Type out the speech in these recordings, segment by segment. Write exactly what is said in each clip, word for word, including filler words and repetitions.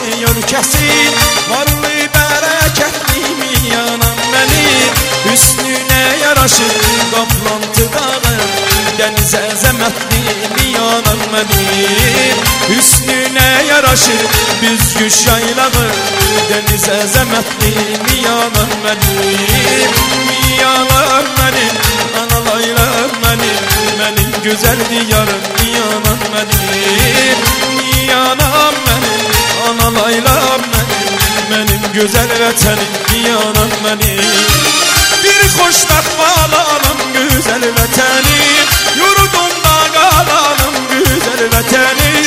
yölkəsi, varlı bərəkətli miyanam mənim. Hüsnünə yaraşır qaplantı dağı, dəniz əzəmətli miyanam mənim. Hüsnünə yaraşır büzgüş yaylağı, dəniz əzəmətli miyanam mənim. Miyanam mənim, analaylam mənim, mənim gözəl diyarım miyanam mənim. Miyanam mənim, analaylam mənim, mənim gözəl vətənim miyanam mənim. Bir xoşbəxt balanım gözəl vətənim, yurdumda qalanım gözəl vətənim.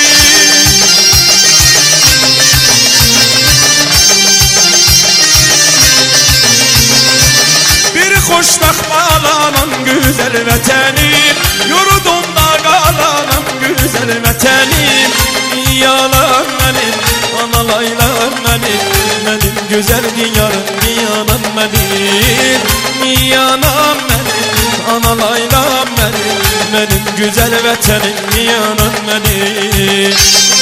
Bir xoşbəxt balanım gözəl vətənim, yurdumda qalanım gözəl vətənim. Miyanam mənim, analaylam mənim, mənim gözəl diyarım miyanam mənim. Miyanam mənim, analaylam mənim, mənim gözəl vətənim miyanam mənim.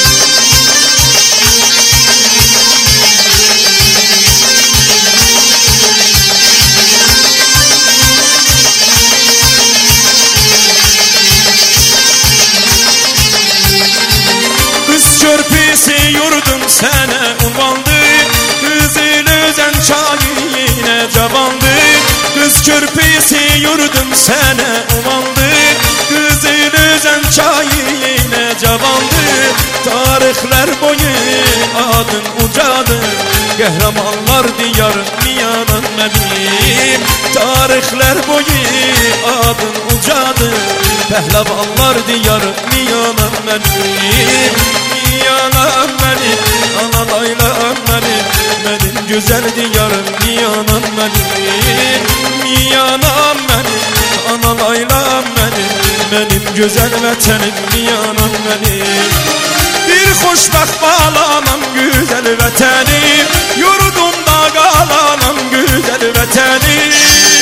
Körpüsü yurdum sənə ünvandı, Qızıl Özən çayı yenə cavandı. Qız körpüsü yurdum sənə ünvandı, Qızıl Özən çayı yenə cavandı. Tarixlər boyu adın ucadı, qəhrəmanlar diyarım miyanam mənim. Tarixlər boyu adın ucadı, pəhləvanlar diyarım miyanam mənim. Miyanam mənim, analaylam mənim, mənim gözəl diyarım miyanam mənim. Miyanam mənim, analaylam mənim, mənim gözəl vətənim miyanam mənim. Bir xoşbəxt balanam gözəl vətənim, yurdumda qalanam gözəl vətənim.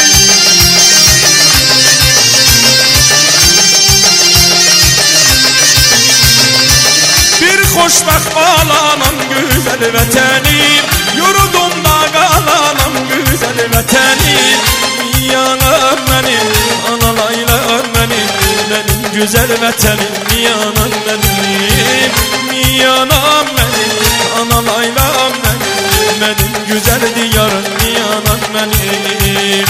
Bir xoşbəxt balanam gözəl vətənim, yurdumda qalanam gözəl vətənim. Miyanam mənim, analaylam mənim, mənim gözəl vətənim miyanam mənim. Miyanam mənim, analaylam mənim, mənim gözəl diyarım miyanam mənim.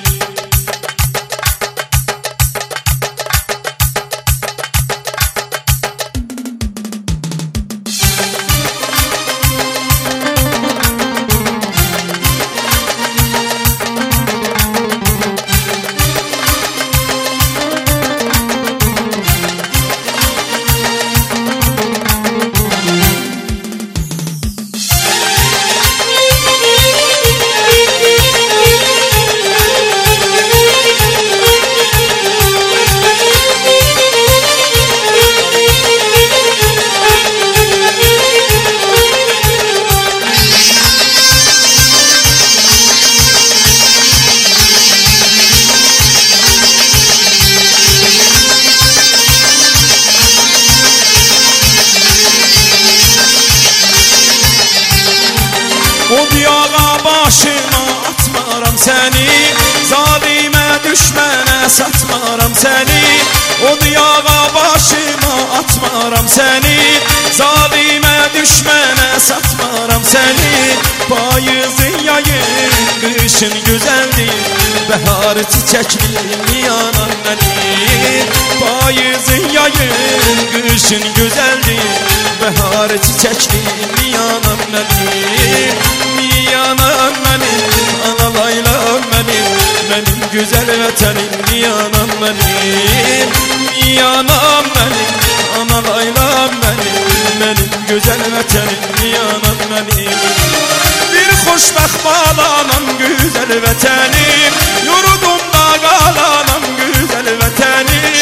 O diyağa başıma atmaram səni, zalimə düşmənə satmaram səni. O diyağa başıma atmaram səni, zalimə düşmənə satmaram səni. Payızın yayın, qışın gözəldir, bəhar çiçəkli miyanam mənim. Payızın yayın, qışın gözəldir, bəhar çiçəkli miyanam mənim. Miyanam mənim, analaylam mənim, mənim gözəl vətənim miyanam mənim. Miyanam mənim, analaylam mənim, mənim gözəl vətənim miyanam mənim. Bir xoşbəxt balanam gözəl vətənim, yurdumda qalanam gözəl vətənim.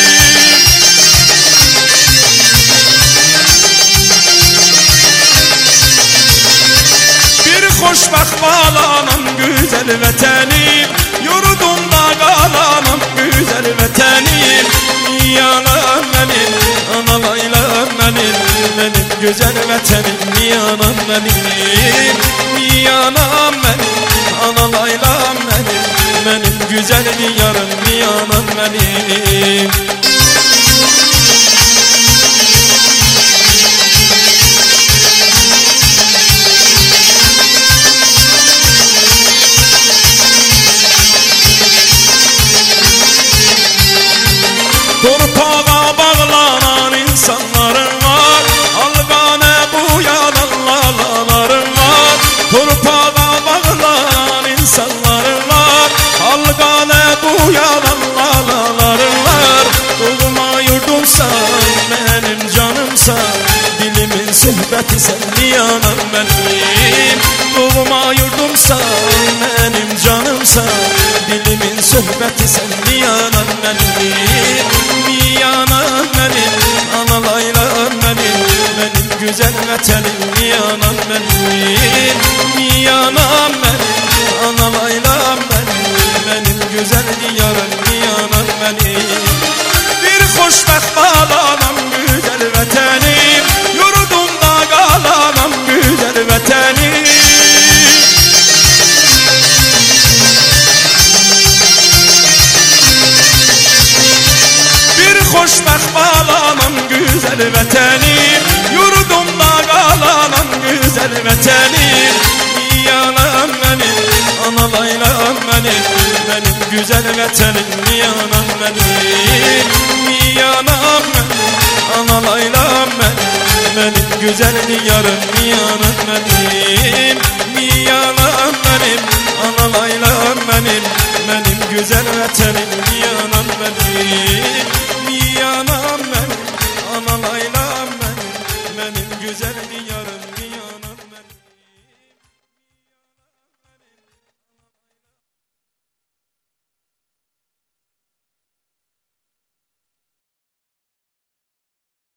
Xoşbəxt balanam gözəl vətənim, yurdumda qalanam gözəl vətənim. Miyanam mənim, analaylam mənim, mənim güzel vətənim, yanam benim, yanam benim, ana laylam benim, benim güzel diyarım, yanam benim. Torpağa bağlanan insanların var, algane bu yalan lalaların var. Torpağa bağlanan insanların var, algane bu yalan lalaların var. Doğma yurdumsan, benim canımsan, dilimin söhbəti sen yanam benim. Doğma yurdumsan, benim canımsan, dilimin söhbəti sen yanam benim. Yanam benim, ana laylam benim, benim güzel vətənim, yanam benim. Yanam benim, ana laylam benim, benim güzel diyarım, yanam benim. Bir xoşbəxt balanam, güzel vətənim, yurdumda qalanam, güzel vətənim. Xoşbəxt balanam, güzel vətənim, yurdumda qalanam, güzel vətənim. Yanam benim, ana laylam benim, benim güzel vətənim, yanam benim. Yanam benim, ana laylam benim, benim güzel diyarım, yanam